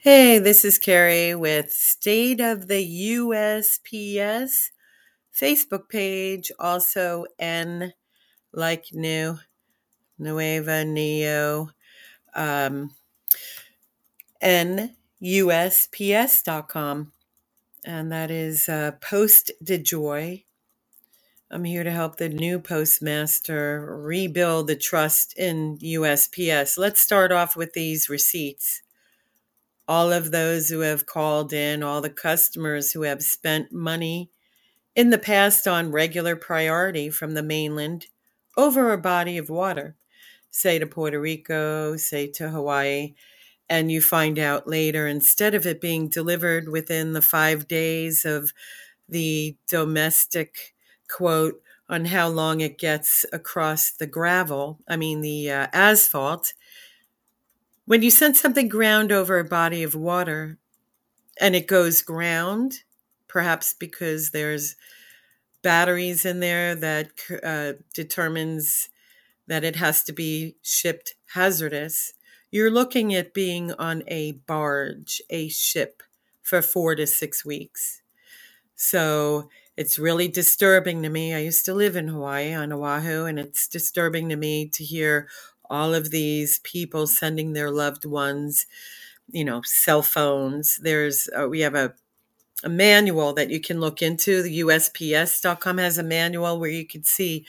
Hey, this is Carrie with State of the USPS Facebook page, also N like new, Nueva Neo, um, NUSPS.com. And that is Post de Joy. I'm here to help the new postmaster rebuild the trust in USPS. Let's start off with these receipts. All of those who have called in, all the customers who have spent money in the past on regular priority from the mainland over a body of water, say to Puerto Rico, say to Hawaii, and you find out later, instead of it being delivered within the 5 days of the domestic quote on how long it gets across the the asphalt, when you send something ground over a body of water and it goes ground, perhaps because there's batteries in there that determines that it has to be shipped hazardous, you're looking at being on a barge, a ship, for 4 to 6 weeks. So it's really disturbing to me. I used to live in Hawaii, on Oahu, and it's disturbing to me to hear all of these people sending their loved ones, cell phones. We have a manual that you can look into. The USPS.com has a manual where you can see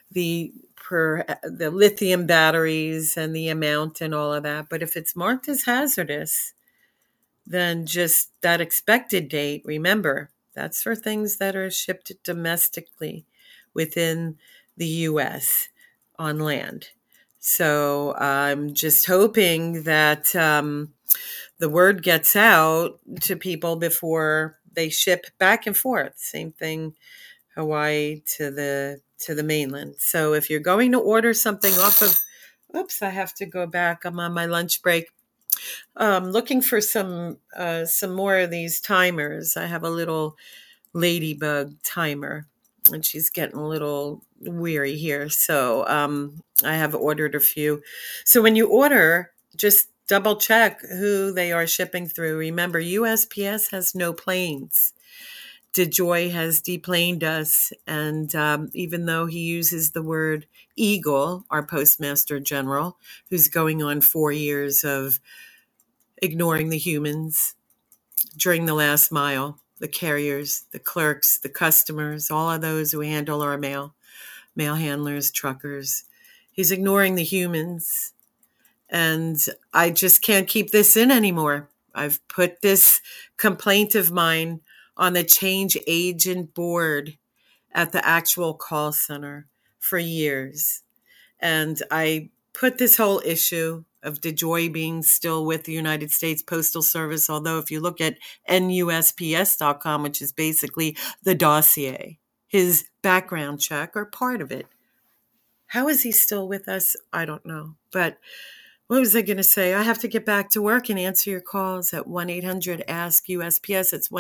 the lithium batteries and the amount and all of that. But if it's marked as hazardous, then just that expected date, remember, that's for things that are shipped domestically within the U.S. on land. So I'm just hoping that the word gets out to people before they ship back and forth. Same thing, Hawaii to the mainland. So if you're going to order something off of, oops, I have to go back. I'm on my lunch break. Looking for some more of these timers. I have a little ladybug timer, and she's getting a little weary here. So I have ordered a few. So when you order, just double check who they are shipping through. Remember, USPS has no planes. DeJoy has deplaned us, and even though he uses the word eagle, our postmaster general, who's going on 4 years of ignoring the humans during the last mile, the carriers, the clerks, the customers, all of those who handle our mail handlers, truckers. He's ignoring the humans. And I just can't keep this in anymore. I've put this complaint of mine on the change agent board at the actual call center for years. And I put this whole issue of DeJoy being still with the United States Postal Service, although if you look at NUSPS.com, which is basically the dossier, his background check or part of it. How is he still with us? I don't know. But what was I going to say? I have to get back to work and answer your calls at 1-800-ASK-USPS. It's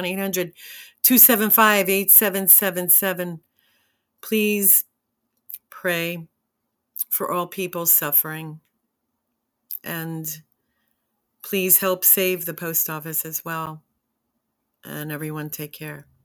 1-800-275-8777. Please pray for all people suffering. And please help save the post office as well. And everyone take care.